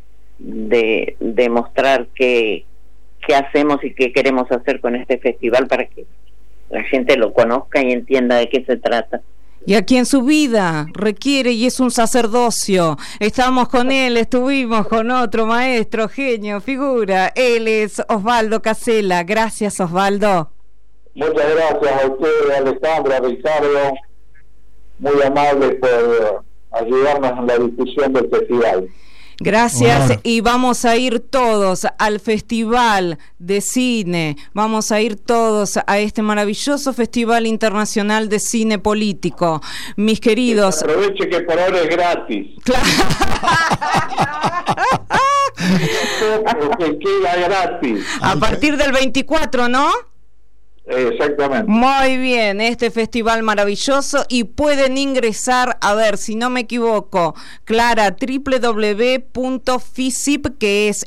mostrar qué hacemos y qué queremos hacer con este festival, para que la gente lo conozca y entienda de qué se trata. Y a quien su vida requiere y es un sacerdocio. Estamos con él, estuvimos con otro maestro, genio, figura. Él es Osvaldo Casella. Gracias, Osvaldo. Muchas gracias a ustedes, Alejandra, Ricardo, muy amables por ayudarnos en la difusión del festival. Gracias. Bueno. Y vamos a ir todos al Festival de Cine, vamos a ir todos a este maravilloso Festival Internacional de Cine Político. Mis queridos, Aproveche que por ahora es gratis. Porque queda gratis. A partir del 24, ¿no? Exactamente. Muy bien, este festival maravilloso, y pueden ingresar, a ver si no me equivoco, Clara, www.ficip, que es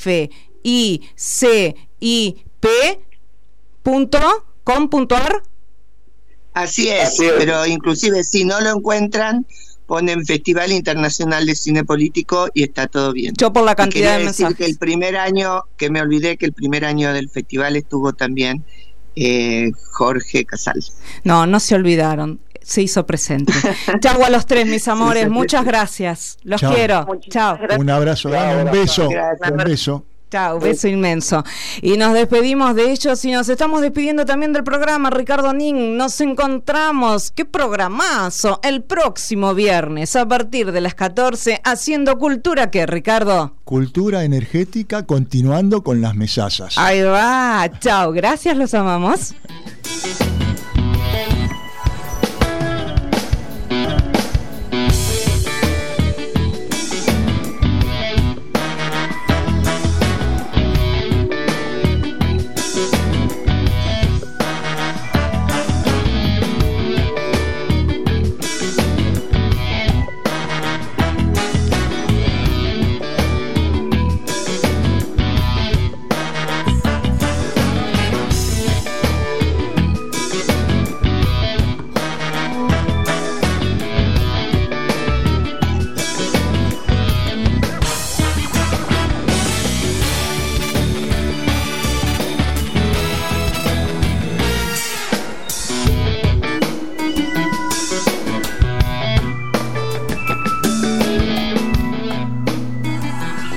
ficip.com.ar. Así es, pero inclusive si no lo encuentran, ponen Festival Internacional de Cine Político y está todo bien. Yo por la cantidad de decir mensajes. que el primer año, que me olvidé que el primer año del festival estuvo también Jorge Casal. No se olvidaron, se hizo presente. Chau a los tres, mis amores, muchas gracias. Los Chau. quiero. Chao. Un abrazo grande, un beso. Gracias. Un beso. Chao, beso inmenso. Y nos despedimos de ellos y nos estamos despidiendo también del programa. Ricardo Nin, nos encontramos, qué programazo, el próximo viernes a partir de las 14 haciendo cultura. ¿Qué, Ricardo? Cultura energética, continuando con las mesazas. Ahí va, chao, gracias, los amamos.